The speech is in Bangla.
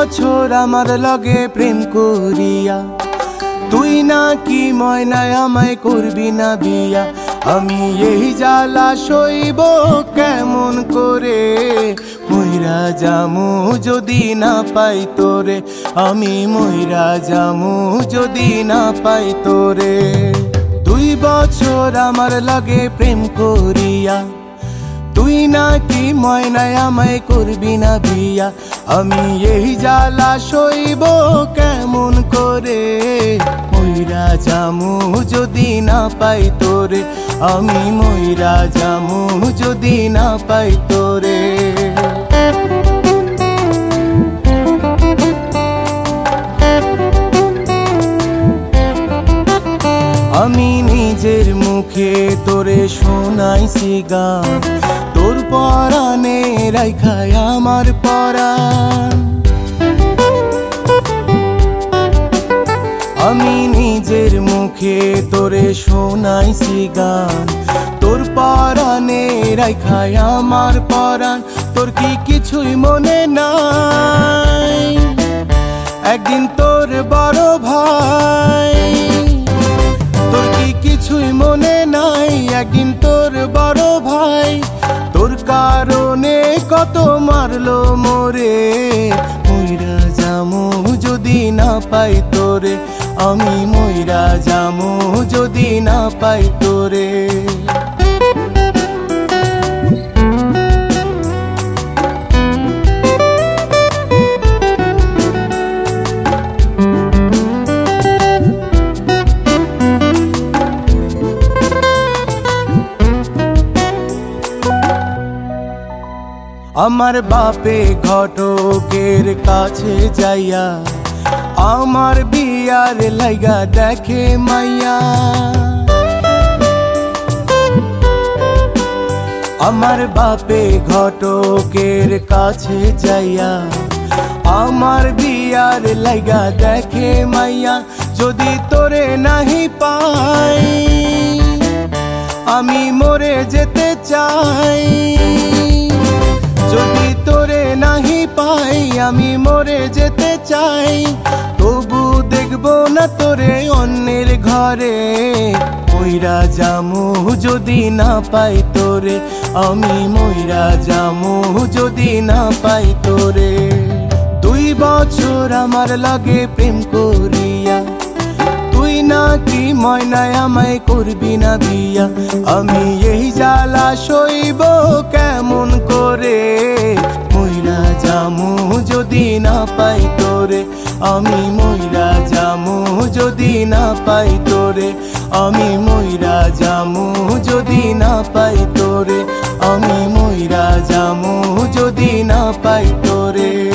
বছর আমার লগে প্রেম করিয়া তুই নাকি ময়নায় আমায় করবি না বিয়া। আমি এই জ্বালা সইব কেমন করে, মইরা জামু যদি না পাই তোরে, আমি মইরা জামু যদি না পাই তোরে। 2 বছর আমার লগে প্রেম করিয়া তুই নাকি ময়নায় আমায় করবি না বিয়া। আমি এই জ্বালা সইব কেমন করে, মইরা জামু যদি না পাই তোরে, আমি মইরা জামু যদি না পাই তোরে। আমি নিজের মুখে তোরে শোনাইছি গান, তোর পরাণে রাইখায় আমার পরাণ। আমি নিজের মুখে তোরে শোনাইছি গান, তোর পরাণে রাইখায় আমার পরাণ। তোর কি কিছুই মনে নাই, একদিন তোর বড় ভাই, তোর কি কিছুই মনে নাই, একদিন তোর বড় ভাই তোর কারণে কত মারলো মোরে। মইরা জামু যদি না পাই তোরে, আমি মইরা জামু যদি না পাই তোরে। আমার বাপে ঘটকের কাছে যাইয়া আমার বিয়ার লাইগা দেখে মাইয়া। আমার বাপে ঘটকের কাছে যাইয়া আমার বিয়ার লাইগা দেখে মাইয়া। যদি তোরে নাহি পাই আমি মরে যেতে চাই, যদি তোরে নাহি পাই আমি মরে যেতে চাই। তবু দেখবো না তোরে অন্যের ঘরে, মইরা জামু যদি না পাই তোরে, আমি মইরা জামু যদি না পাই তোরে। 2 বছর আমার লগে প্রেম করিয়া তুই নাকি ময়নায় আমায় করবি না বিয়া। আমি এই জ্বালা সইব কেমন করে, মইরা জামু যদি না পাই তোরে, আমি মইরা জামু যদি না পাই তোরে, আমি মইরা জামু যদি না পাই তোরে, আমি মইরা জামু যদি না পাই তোরে।